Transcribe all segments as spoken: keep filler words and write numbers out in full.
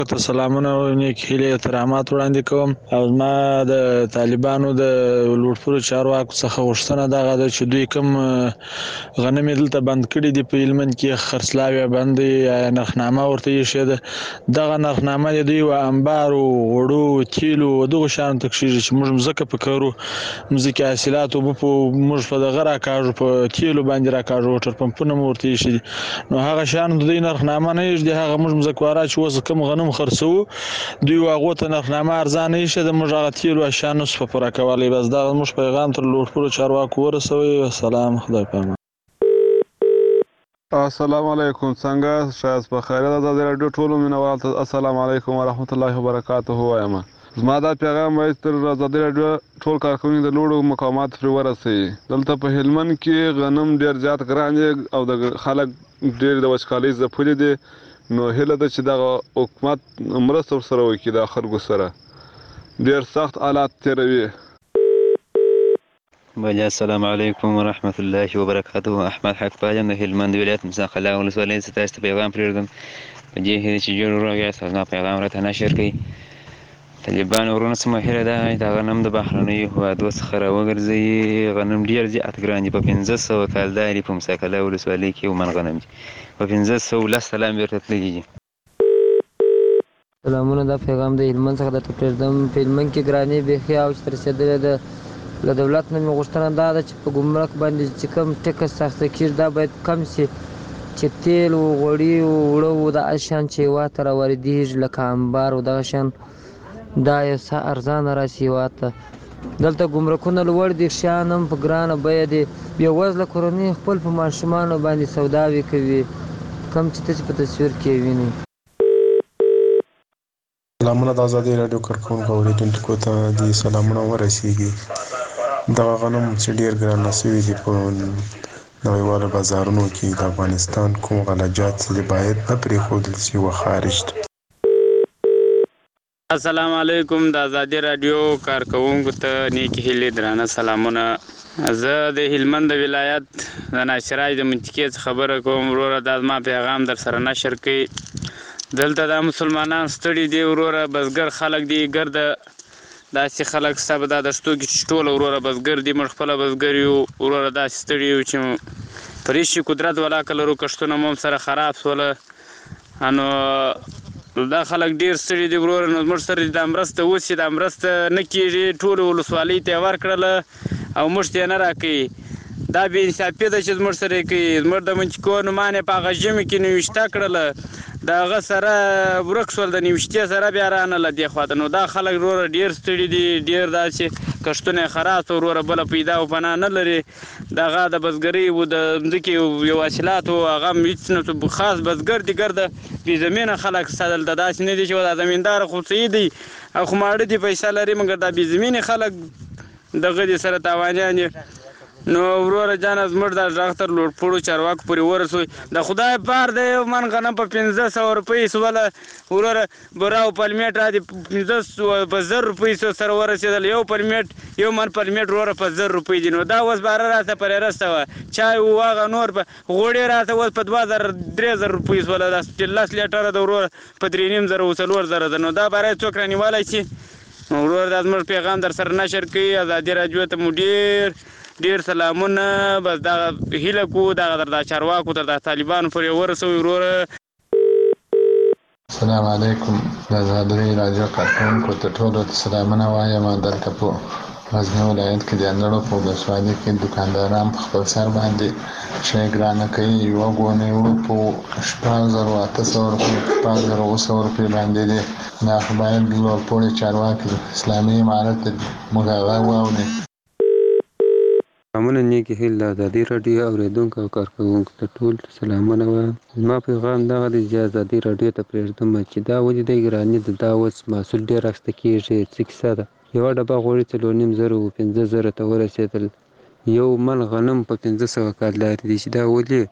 ته سلامونه او نیک هیلې احترامات وړاندې کوم او زما د طالبانو د لوړپوړو چارواکو څخه غوښتنه دغه ده چې دوی کوم غنم یې دلته بند کړي دي په هلمند کې خرڅلاو یې بند دی یا نرخنامه ورته ایښې ده دغه نرخنامه د دوی و انبارو غوړو تیلو دغو شیانو ته کښېږي چې موږ مځکه په کرو مځکې حاصلات اوبه په موږ په دغه راکاږو په تیلو باندې راکاږو وټر پمپونه مو ورته ایښي دي نو هغه شیانو د دوی نرخنامه نه ایږدي هغه موږ مځکواران چې اوس کوم غنم خرڅوو دوی هغو ته نرخنامه ارزانه ایښې ده موږ هغه تیلو اشیا نسو په پوره کولی بس دغه زموږ پیغام تر لوړپوړو چارواکو ورسوئ والسلام خدای پامان السلام علیکم څنګه شایست بخیر د ازادي راډیو ټولو مینوال ته السلام علیکم ورحمت الله وبرکاته وایم زما دا پیغام باید تر ازادي راډیو ټول کارکوونکي د لوړو مقاماتو پرې ورسوي دلته په هلمند کې غنم ډېر زیات ګران دي او د خلک ډېر د وچکالۍ ځپلي دي نو هیله ده چې دغه حکومت مرسته ورسره وکړي د خلکو سره ډېر سخت حالات تېروي بله السلام علیکم ورحمت الله وبرکاته احمد حق پایم د هلمند ولایت مزان قلعه ولسوالۍ څخه تاسو ته پیغام پرېږدم په دې هیله چې جوړ روغ یاست او زما پیغام راته نشر کړئ طالبانو ورونه څه مهیله ده د غنم د بهرنیو هېوادو څخه راوګرځوي غنم ډېر زیات ګران دي په پنځه سوه کالداري په موسی قلعه ولسوالۍ کې یو من غنم دي په پنځه سوه لس سلام بیرته تللي دي سلامونه دا پیغام د هلمند څخه درته پرېږدم په هلمند کې ګراني بیخي اوج ته رسېدلې ده له دولت نه مې غوښتنه دا ده چې په ګمرک باندې چې کوم ټکس اخیستل کېږي دا باید کم شي چې تیل و غوړي و اوړه و دغه شیان چې هېواد ته راواردېږي لکه انبار و دغه شیان دا یو څه ارزانه راشي هېواد ته دلته ګمرکونه لوړ دي شیان هم په ګرانه بیه دي بېوزله کورنۍ خپل په ماشومانو باندې سوداوې کوي کوم چې تاسې په تصویر کې وینئ سلامونه د ازادي راډیو کارکوونکو اورېدونکو ته دې سلامونه ورسیږي دغه غنم چې ډېر ګرانه سوي دي په نړیوالو بازارونو کې د افغانستان کوم غلجات چې باید نه پرېښودل شي و خارج ته السلام علیکم د ازادي راډیو کارکوونکو ته نیکې هیلې درانه سلامونه زه د هلمند د ولایت د ناشراج د منطقې څخه خبره کوم وروره دا زما پیغام در سره نشر کړئ دلته دا مسلمانان ستړي دي وروره بزګر خلک دي ګرده داسې خلک ستا به دا دشتو کې چې ټوله وروره بزګر دي موږ خپله بزګر یو وروره داسې ستړي یو چې پرېشي قدرت ولاکه لرو کښتونه مو هم سره خراب شوله نو دا خلک ډېر ستړي دي وروره نو زموږ سره دا مرسته اوسي دا مرسته نه کېږي ټولو ولسوالۍ ته یې ورکړله او موږ ته یې نه راکوي دا بې انصافي ده چې زموږ سره یې کوي زموږ د منطقو نومان یې په هغه ژمي کې نوشته کړله د هغه سره ورک شول د نوشتې سره بیا رانله دې خواته نو دا خلک وروره ډېر ستړي دي ډېر داسې کښتونه یې خراب شو وروره بله پیدا و پناه نه لري د هغه د بزګرۍ و د ځمکې یو حاصلات و هغه هم هېڅ نه خاص بزګر دي ګرده بې زمینه خلک شته دلته داسې نه دي چې دا زمینداره خو صحیح دی او خو ماړه دي پیسه لري مګر دا بې زمینې خلک دغه دي سره تاوانیان دي نو وروره جانه زموږ دا غږ تر لوړپوړو چارواکو پورې ورسوي د خدای پار د یو من غنم په پنځه سوه روپۍ سوله وروره بوره او پلمېټ را دي پنځه سوه په زر روپۍ سره ورسېدل یو پلمېټ یو من پلمېټ وروره په زر روپۍ دي نو دا اوس باره راته پرې رسته وه چای و هغه نور په غوړې راته اوس په دوه زره درې زره روپۍ سوله دا لس لیټره د وروره په درې نیم زره و څلور زره ده نو دا باره څوک رانیولی شي وروره دا زموږ پیغام در سره نشر کوي ازادي راډیو ته مو ډېر ډېر سلامونه بس دغه هیله کوو دغه در دا چارواکو تر دا طالبانو پورې ورسوي وروره السلام علیکم د ازادي راډیو کارکوونکو ته ټولو ته سلامونه وایم دلته په غزني ولایت کې د اندړو په ولسوالۍ کې دوکانداران په خپل سر باندې شی ګرانه کوي یوه ګونۍ وړو په شپږ زرو اته سوه روپۍ شپږ زرو اووه سوه روپۍ باندې دی دا خو باید لوړپوړي چارواکي اسلامي امارت ته موږ هغه واوري سلامونه نیکې هیلې د ازادي راډیو اورېدونکو او کارکوونکو ته ټول سلامونه وایم زما پیغام دغه دی چې ازادي راډیو ته پرېږدم چې دا ولې دی ګراني ده دا اوس محصول ډېر اخیسته کېږي څه کیسه ده یوه ډبه غوړي څلور نیم زره و پنځه زره ته ورسېدل یو من غنم په پنځه سوه کالداري دي چې دا ولې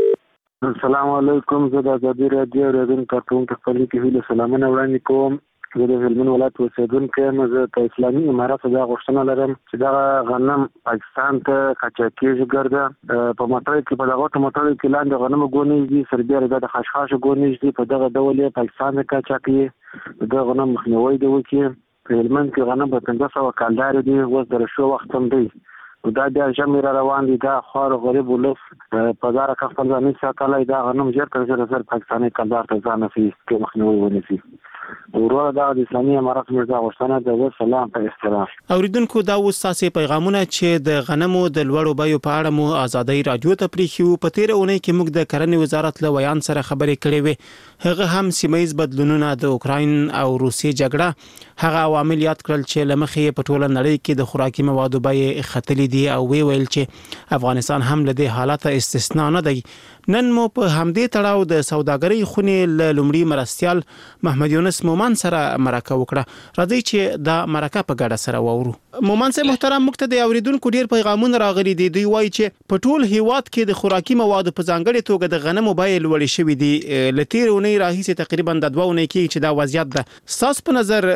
السلام علیکم زه د ازادي راډیو اورېدونکو کارکوونکو خپلې کې هیله سلامونه وړاندې کوم زه د هلمند ولایت اوسېدونکی یم. زه د اسلامي امارت دا غوښتنه لرم چې دغه غنم پاکستان ته قاچاق کېږي ګرده په موټرو کې په دغه موټرو کې لاندې غنم ګونیز دي سربیره د خشخاش ګونیز دي په دغه ډول یې پاکستان ته قاچاق کړي د غنم مخنیوي دی وکړي. په هلمند کې غنم په پنځه سوه کالدارې دي اوس د رشو وخت هم دی دا بیا ژمی را روان دي دا خوار غریب ولس په دا رقم خپل ځان نشي ساتلی دا غنم ژر تر ژره زر پاکستاني کلدار ته ځان نسي کې مخنیوي ونیسي. وروره دا د اسلامي امارت موږ دا غوښتنه ده. والسلام په احترام. اوریدونکو دا اوس تاسې پیغامونه چې د غنمو د لوړو بیو په اړه مو آزادۍ رادیو ته پریښي په تیره اونۍ کې موږ د کرنې وزارت له ویان سره خبرې کړې وې. هغه هم سیمایي بدلونونه د اوکراین او روسیې جګړه هغه عوامل یاد کړل چې لمخې په ټوله نړۍ کې د خوراکي موادو بیې ختلې دي او وی ویل چې افغانستان هم له دې حالت استثنا نه دی. نن مو په همدې تړاو د سوداګرۍ خونې له لومړي مرستیال محمد یونس مومن سره مرکه وکړه. راځي چې دا مرکه په ګډه سره واورو. مومن صاحب محترم، موږ ته د اوریدونکو ډیر پیغامونه راغلي دي. دوی وایي چې په ټول هیواد کې د خوراکي موادو په ځانګړي توګه د غنمو بیې لوړې شوې دي. له تیرې اونۍ راهیسې تقریبا د دوه اونۍ کې چې دا وضعیت ده. ستاسو په نظر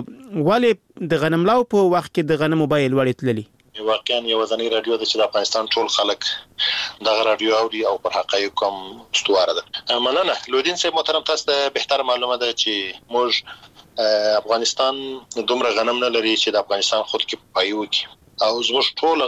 ولې د غنملاو په وخت کې د غنمو بیې لوړې تللي؟ واقعا یو ځنی رادیو د چې د افغانستان ټول خلک دغه رادیو اوري او پر حقایق کوم استواره ده. مننه لودین صاحب محترم، تاسو ته بهتر معلومه ده چې موږ افغانستان دومره غنم نه لري چې د افغانستان خود کې پایو کې او زموږ ټول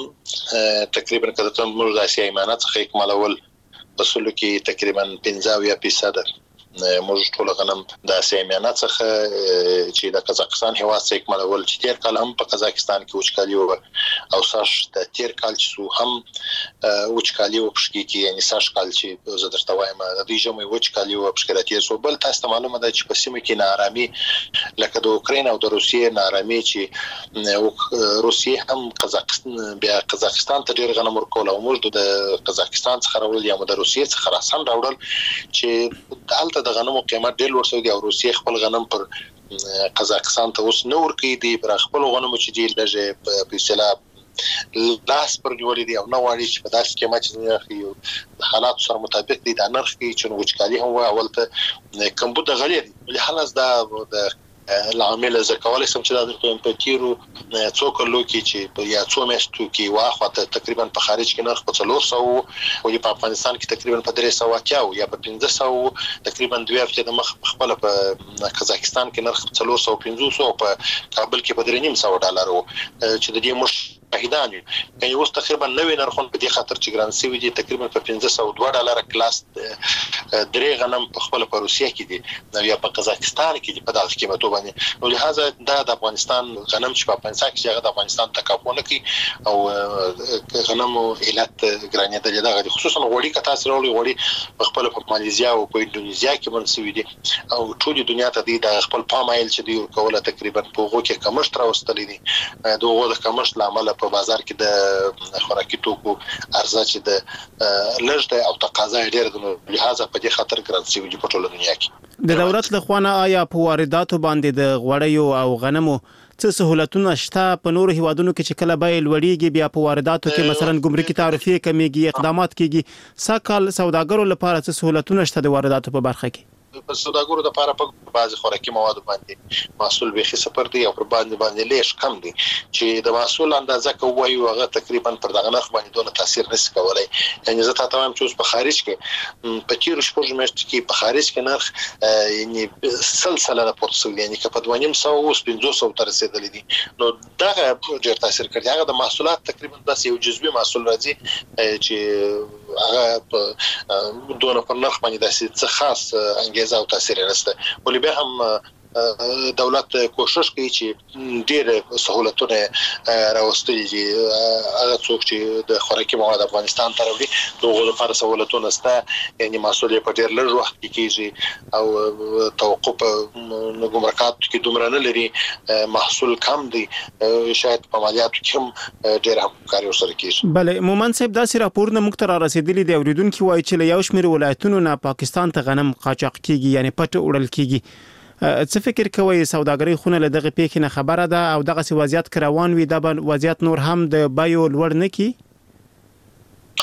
غنم تقریبا کده موږ د اسیا ایمانات څخه اکمالول په سلو کې تقریبا پنځه فیصد موږ ټول غنم د اسیا ایمانات څخه چې د قزاقستان هیواد څخه اکمالول چې تیر کال هم په قزاقستان کې وچکالي و او ساش د تیر کال چې هم وچکالي و پښکی کې یعنی ساش کال چې زه درته وایم د دې جمعي وچکالي و پښکراتي سو بل تاسو معلومه ده چې په سیمه کې نارامي لکه د اوکراین او د روسیې نارامي چې روسیې هم قزاقستان بیا قزاقستان ته ډیر غنم ورکول او موږ د قزاقستان څخه راوړل یا د روسیې څخه راسن راوړل چې دالته د غنمو قیمت ډیر لوړ شوی دی او روسیې خپل غنم پر قزاقستان ته اوس نو ورکې دي پر خپل غنمو چې دی لږه په اصطلاح لاس پر نیولې دي او نو واړي چې په داسې قیمت چې د حالات سره مطابق دي د نرخ کې چې وچکالي هم اول ته کمبود غلي دي لحاظ دا د العامل زکوالي سم چې د امپتیرو څو کلو کې چې یا څو میاشتو کې واخته تقریبا په خارج کې نرخ په څلور سوه او په افغانستان کې تقریبا په درې سوه کې یا په پنځه سوه تقریبا دوه هفته د مخ خپل په قزاقستان کې نرخ په څلور سوه پنځوس او په کابل کې په درې نیم سوه ډالر چې د دې مش شاهدان یو اوس تقریبا نوې نرخونه په دې خاطر چې ګران سوي دي تقریبا په پنځه سوه دوه ډالر کلاس درې غنم په خپل په روسیه کې دي یا په قزاقستان کې دي په دغه قیمتو باندې نو لهدا دا د افغانستان غنم چې په افغانستان کې هغه د افغانستان تکافونه کوي او غنم علت ګرانې د دغه خصوصا غوړي کتا سره غوړي په خپل په ماليزیا او په انډونیزیا کې منسوي دي او ټول دنیا ته دي د خپل پامایل چې دی کوله تقریبا په غو کې کمشت راوستلې دي دغه د کمشت لامل په بازار کې د خوراکي توکو ارزښت چې د لږ او تقاضا ډېر د لحاظه په دې خاطر ګران سوي دي په ټول دنیا کې. د دولت له خوا آیا په وارداتو باندې د غوړیو او غنمو څه سہولتونه شته؟ په نورو هیوادونو کې چې کله بیې لوړیږي بیا په وارداتو کې مثلا ګمرکي تعرفې کمیږي اقدامات کیږي ساکال سوداګرو لپاره څه سہولتونه شته د وارداتو په برخه کې؟ په سوداګرو د لپاره په بعض خوراکي موادو باندې محصول به صفر دی او پر باندې باندې لیش کم دی چې د محصول اندازه کوي او هغه تقریبا پر دغه نرخ باندې دونه تاثیر نشي کولای. یعنی زه ته وایم چې اوس په خارج کې په تیر شپږ میاشتې کې په خارج کې نرخ یعنی سلسله راپورته شوی یعنی که په دوه نیم سوه اوس پنځوس سوه ته رسیدلی دي نو دغه ډېر تاثیر کوي. هغه د محصولات تقریبا داسې یو جزوي محصول راځي چې هغه په دونه پر نرخ باندې داسې څه خاص انګیزه او تاثیر نشته ولې به هم دولت کوشش کوي چې ډېر سہولتونه راوستي دي هغه څوک چې د خوراکي مواد افغانستان ته راوړي دغه لپاره سہولتونه شته یعنی محصول په ډېر لږ وخت کې کیږي او توقف ګمرکات کې دومره نه لري محصول کم دی شاید په مالیاتو کې هم ډېر همکاري ورسره کیږي. بله مومن صاحب داسې راپورونه موږ ته را رسېدلي دي اوریدونکي وایي چې له یو شمېر ولایتونو نه پاکستان ته غنم قاچاق کیږي یعنی پټ وړل کیږي. څه فکر کوي سوداګرۍ خونه له دغه پیښې نه خبره ده او دغه سی وضعیت روان وي دا وضعیت نور هم د بیو لوړ نه کی؟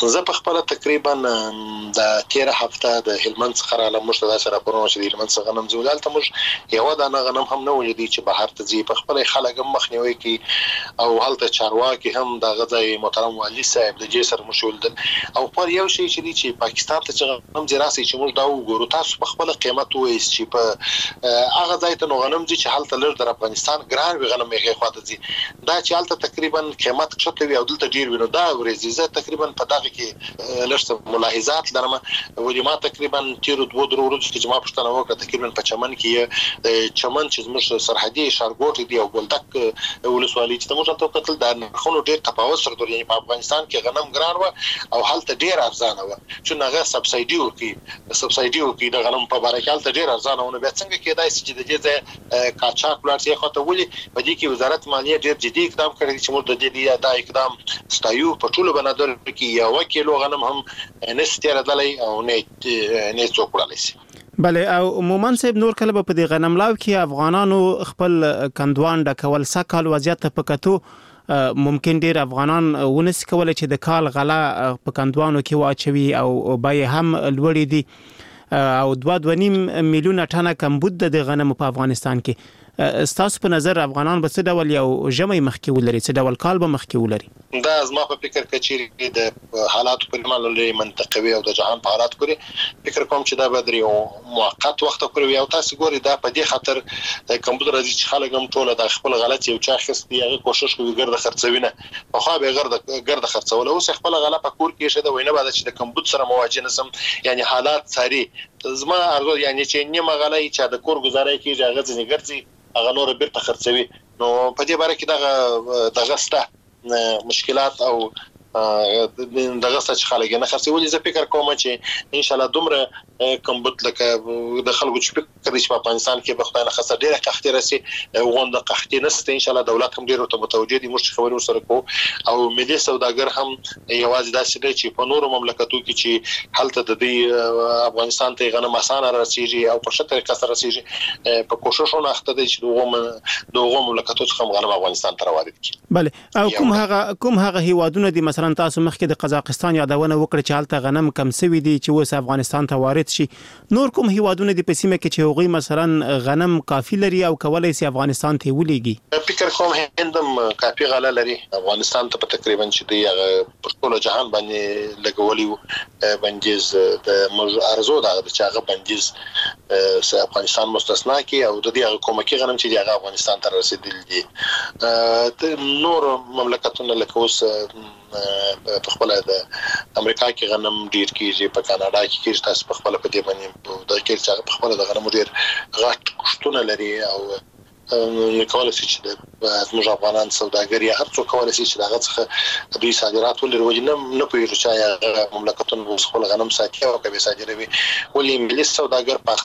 زه په خپل تقریبا د تیر هفته د هلمند څخه را لمشت د سره پرونه چې د هلمند څخه غنم زولال ته موږ یو د غنم هم نه ولیدي چې بهر ته ځي په خپل خلک مخنیوي کی او هلته چارواکي هم د غځای محترم والی صاحب د جسر مشول او پر یو شی چې چې پاکستان ته غنم زراسي چې موږ دا وګورو تاسو په خپل قیمت وایي چې په هغه ځای ته غنم چې هلته لر د افغانستان ګران وي غنم یې خواته ځي دا چې هلته تقریبا قیمت کښته وي او دلته ډیر وي نو دا ورزي زه تقریبا په دغه کې لږ ملاحظات لرم ولې ما تقریبا تیر دوه درو ورځې چې ما پښتنه وکړه تقریبا په چمن کې چمن چې زموږ سرحدي ښارګوټ دی او ګلدک ولسوالۍ چې موږ ته کتل دا نرخونو ډیر تفاوت سره درې په افغانستان کې غنم ګران و او هلته ډیر ارزانه و چې هغه سبسایډي ورکي سبسایډي ورکي د غنم په باره کې هلته ډیر ارزانه و نو بیا څنګه کېدای شي چې د دې کاچاک ولارسي خاطر ولي په دې کې وزارت مالیه ډیر جدي اقدام کړی چې موږ د دې دا اقدام ستایو په ټولو بنادر کې یو کیلو غنم هم نستیره دلای او نه نه څوکړلی شي بله او مومن صاحب نور کله په دې غنم لاو کې افغانانو خپل کندوان ډکول سکهال وضعیت په کتو ممکن ډیر افغانان ونس کولای چې د کال غلا په کندوانو کې واچوي او بای هم لوړې دي او دوه دوه نیم میلیونه ټنه کمبود د غنم په افغانستان کې ستاسو په نظر افغانان به څه ډول یو ژمی مخکې ولري څه ډول کال به مخکې ولري دا زما په فکر کې چې د حالات په اړه لري منطقوي او د جهان په حالات پورې فکر کوم چې دا به درې یو موقت وخت پورې او تاسو ګوري دا په دې خاطر د کمپیوټر راځي چې خلک هم ټول د خپل غلط یو چا خستي هغه کوشش کوي ګرځه خرڅوینه په خو به ګرځه ګرځه خرڅول اوس خپل غلا په کور کې شه د وینه بعد چې د کمپیوټر سره مواجه نسم یعنی حالات ساري زما ارزو یعنی چې نیمه غلای چې د کور گزارای کیږي هغه ځنی ګرځي هغه نور بیرته خرڅوي نو په دې باره کې دغه دغه سته مشکلات او دغه څه خلک نه خرڅولي زه فکر کوم چې ان شاء الله دومره کمبود لکه د خلکو چې فکر کوي چې په افغانستان کې به خدای نه خسر ډیره قحطي راسي غونډه قحطي نشته ان شاء الله دولت هم ډیره متوجه دي موږ خبرو سره کوو او ملي سوداګر هم یوازې داسې دی چې په نورو مملکتو کې چې حالت د دې افغانستان ته غنم اسانه راسيږي او په ښه طریقه سره راسيږي په کوششونو اخته دي چې دغه دغه مملکتو څخه غنم افغانستان ته وارد کړي بله او کوم هغه کوم هغه هیوادونه دي مثلا تاسو مخکې د قزاقستان یادونه وکړه چې هلته غنم کم سوي دي چې اوس افغانستان ته وارد شي نور کوم هیوادونه دي په سیمه کې چې هغوی مثلا غنم کافي لري او کولای شي افغانستان ته ولېږي فکر کوم هندم کافي غله لري افغانستان ته تقریبا چې دی هغه په ټول جهان باندې لګولي بندیز د موږ ارزو دا چې هغه بندیز افغانستان مستثنا کی او د دې هغه کومکی غنم چې هغه افغانستان ته رسیدل دي نور مملکتونه لکه اوس په خپل د امریکا کې غنم ډیر کیږي په کاناډا کې کیږي تاسو په خپل په دې باندې د کې چې په خپل د غنم ډیر غټ کښتونه لري او نو کولای شي چې د زموږ افغانان سوداګر یا هر څوک کولای شي چې دغه څخه دوی صادرات ولري وجنه نه پوهیږي چې مملکتونه خپل غنم ساتي او کوي صادروي ولې ملي سوداګر په